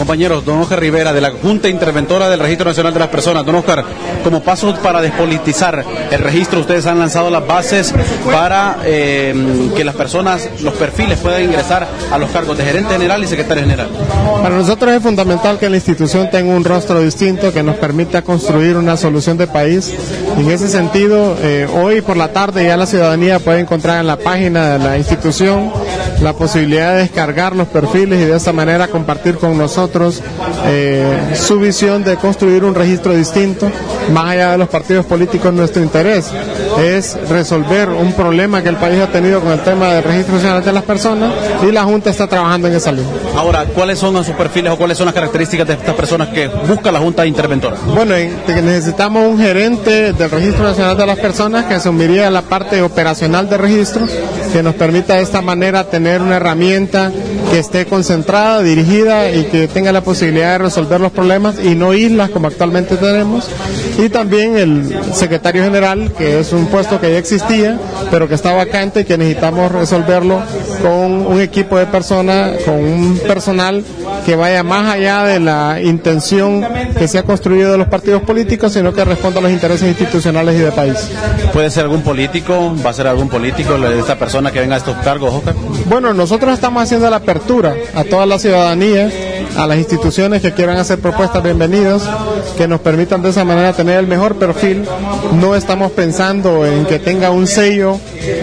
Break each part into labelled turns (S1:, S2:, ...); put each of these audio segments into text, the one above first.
S1: compañeros, don Oscar Rivera, de la Junta Interventora del Registro Nacional de las Personas. Don Oscar, como paso para despolitizar el registro, ustedes han lanzado las bases para que las personas, los perfiles puedan ingresar a los cargos de gerente general y secretario general.
S2: Para nosotros es fundamental que la institución tenga un rostro distinto que nos permita construir una solución de país. En ese sentido, hoy por la tarde ya la ciudadanía puede encontrar en la página de la institución la posibilidad de descargar los perfiles y de esta manera compartir con nosotros su visión de construir un registro distinto. Más allá de los partidos políticos, nuestro interés es resolver un problema que el país ha tenido con el tema del Registro Nacional de las Personas, y la Junta está trabajando en esa línea.
S1: Ahora, ¿cuáles son sus perfiles o cuáles son las características de estas personas que busca la Junta Interventora?
S2: Bueno, necesitamos un gerente del Registro Nacional de las Personas que asumiría la parte operacional del registro, que nos permita de esta manera tener una herramienta que esté concentrada, dirigida y que tenga la posibilidad de resolver los problemas y no islas como actualmente tenemos. Y también el secretario general, que es un puesto que ya existía, pero que está vacante y que necesitamos resolverlo con un equipo de personas, con un personal que vaya más allá de la intención que se ha construido de los partidos políticos, sino que responda a los intereses institucionales y de país.
S1: ¿Puede ser algún político? ¿Va a ser algún político de esta persona que venga a estos cargos, Oscar?
S2: Bueno, nosotros estamos haciendo la apertura a toda la ciudadanía, a las instituciones que quieran hacer propuestas, bienvenidos, que nos permitan de esa manera tener el mejor perfil. No estamos pensando en que tenga un sello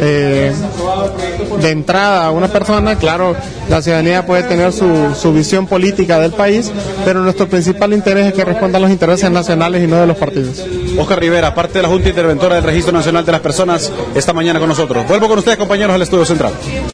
S2: de entrada a una persona. Claro, la ciudadanía puede tener su visión política del país, pero nuestro principal interés es que responda a los intereses nacionales y no de los partidos.
S1: Oscar Rivera, parte de la Junta Interventora del Registro Nacional de las Personas, esta mañana con nosotros. Vuelvo con ustedes, compañeros, al estudio central.